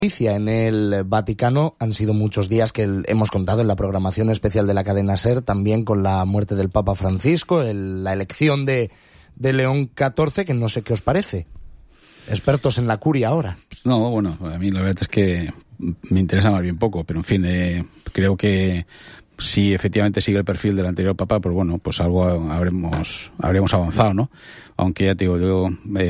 noticia en el Vaticano han sido muchos días que hemos contado en la programación especial de la cadena SER, también con la muerte del Papa Francisco, la elección de León XIV, que no sé qué os parece. Expertos en la curia ahora. No, bueno, a mí la verdad es que me interesa más bien poco, pero en fin, creo que si efectivamente sigue el perfil del anterior Papa, pues bueno, pues algo habremos avanzado, ¿no? Aunque ya te digo, yo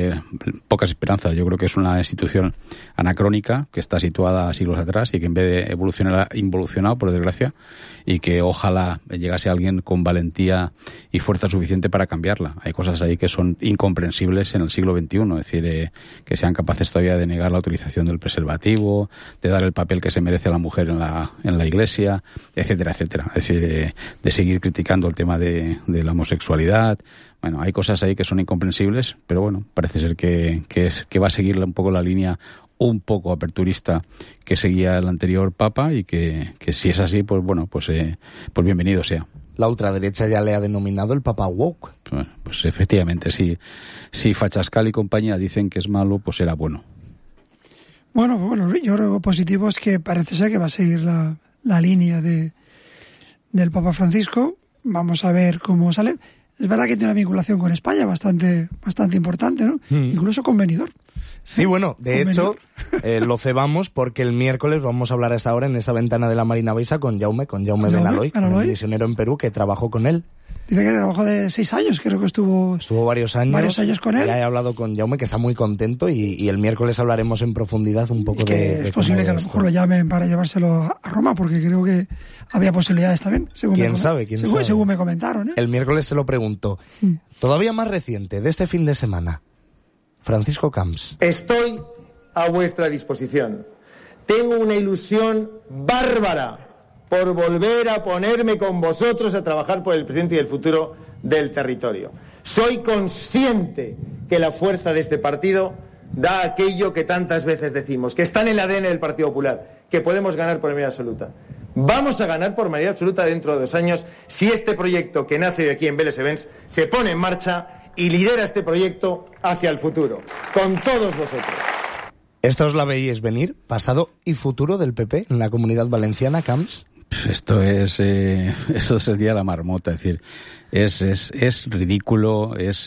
pocas esperanzas. Yo creo que es una institución anacrónica que está situada siglos atrás y que en vez de evolucionar ha involucionado, por desgracia, y que ojalá llegase alguien con valentía y fuerza suficiente para cambiarla. Hay cosas ahí que son incomprensibles en el siglo XXI, es decir, que sean capaces todavía de negar la utilización del preservativo, de dar el papel que se merece a la mujer en la Iglesia, etcétera, etcétera. Es decir, de seguir criticando el tema de la homosexualidad. Bueno, hay cosas ahí que son incomprensibles, pero bueno, parece ser que va a seguir un poco la línea un poco aperturista que seguía el anterior Papa y que si es así, pues bueno, pues bienvenido sea. La ultraderecha ya le ha denominado el Papa woke. Bueno, pues efectivamente, si Fachascal y compañía dicen que es malo, pues será bueno. Bueno, yo creo que positivo es que parece ser que va a seguir la línea del Papa Francisco. Vamos a ver cómo sale. Es verdad que tiene una vinculación con España bastante importante, ¿no? Incluso con Benidorm. Sí, bueno, de hecho, lo cebamos porque el miércoles vamos a hablar a esa hora en esa ventana de la Marina Baixa con Jaume Benaloy, el misionero en Perú que trabajó con él. Dice que trabajó de 6 años, creo que estuvo varios años con él. Ya he hablado con Jaume, que está muy contento, y el miércoles hablaremos en profundidad un poco de es posible que a lo mejor lo llamen para llevárselo a Roma, porque creo que había posibilidades también. ¿Quién sabe? Según me comentaron, ¿eh? El miércoles se lo pregunto. Todavía más reciente, de este fin de semana, Francisco Camps. Estoy a vuestra disposición. Tengo una ilusión bárbara por volver a ponerme con vosotros a trabajar por el presente y el futuro del territorio. Soy consciente que la fuerza de este partido da aquello que tantas veces decimos, que está en el ADN del Partido Popular, que podemos ganar por mayoría absoluta. Vamos a ganar por mayoría absoluta dentro de 2 años si este proyecto que nace de aquí en Vélez Events se pone en marcha y lidera este proyecto hacia el futuro, con todos vosotros. ¿Esto os la veíais venir, pasado y futuro del PP en la Comunidad Valenciana, Camps? Esto sería la marmota, es decir, es ridículo, es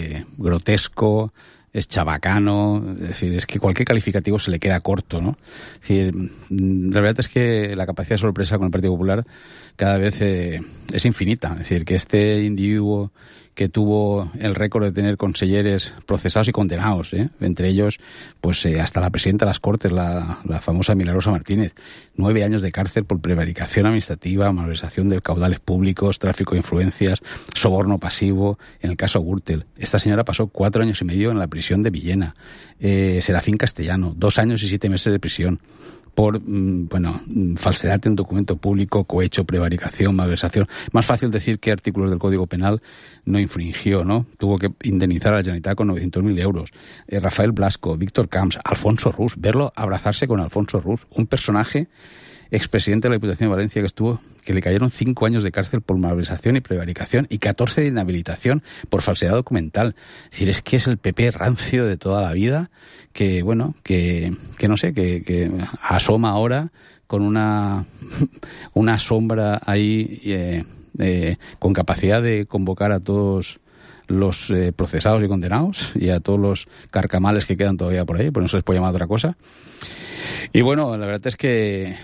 grotesco, es chabacano, es decir, es que cualquier calificativo se le queda corto, ¿no? Es decir, la verdad es que la capacidad de sorpresa con el Partido Popular cada vez es infinita, es decir, que este individuo que tuvo el récord de tener consejeres procesados y condenados, entre ellos pues hasta la presidenta de las Cortes, la famosa Milagrosa Martínez, 9 años de cárcel por prevaricación administrativa, malversación de caudales públicos, tráfico de influencias, soborno pasivo, en el caso Gürtel. Esta señora pasó 4 años y medio en la prisión de Villena. Serafín Castellano, 2 años y 7 meses de prisión por, falsedad en documento público, cohecho, prevaricación, malversación. Más fácil decir qué artículos del Código Penal no infringió, ¿no? Tuvo que indemnizar a la Generalitat con 900.000 euros. Rafael Blasco, Víctor Camps, Alfonso Rus, verlo abrazarse con Alfonso Rus, un personaje expresidente de la Diputación de Valencia que le cayeron 5 años de cárcel por malversación y prevaricación y 14 de inhabilitación por falsedad documental. Es decir, es que es el PP rancio de toda la vida que no sé, que asoma ahora con una sombra ahí con capacidad de convocar a todos los procesados y condenados y a todos los carcamales que quedan todavía por ahí, pues no se les puede llamar otra cosa. Y bueno, la verdad es que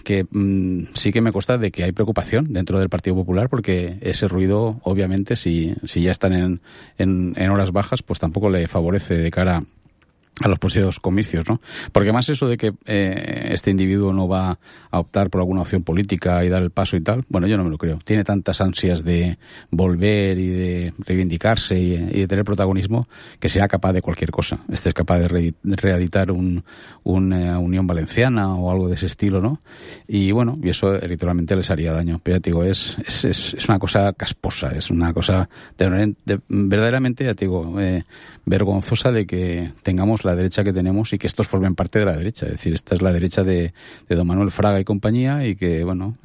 sí que me consta de que hay preocupación dentro del Partido Popular, porque ese ruido, obviamente, si ya están en horas bajas, pues tampoco le favorece de cara a los próximos comicios, ¿no? Porque más eso de que este individuo no va a optar por alguna opción política y dar el paso y tal, bueno, yo no me lo creo. Tiene tantas ansias de volver y de reivindicarse y de tener protagonismo que será capaz de cualquier cosa. Este es capaz de reeditar una Unión Valenciana o algo de ese estilo, ¿no? Y bueno, y eso electoralmente les haría daño. Pero ya te digo, es una cosa casposa, es una cosa verdaderamente, ya te digo, vergonzosa de que tengamos la derecha que tenemos y que estos formen parte de la derecha. Es decir, esta es la derecha de don Manuel Fraga y compañía, y que, bueno,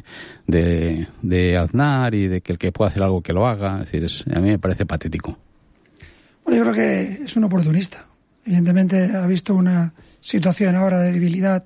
de Aznar, y de que el que pueda hacer algo que lo haga. Es decir, a mí me parece patético. Bueno, yo creo que es un oportunista. Evidentemente ha visto una situación ahora de debilidad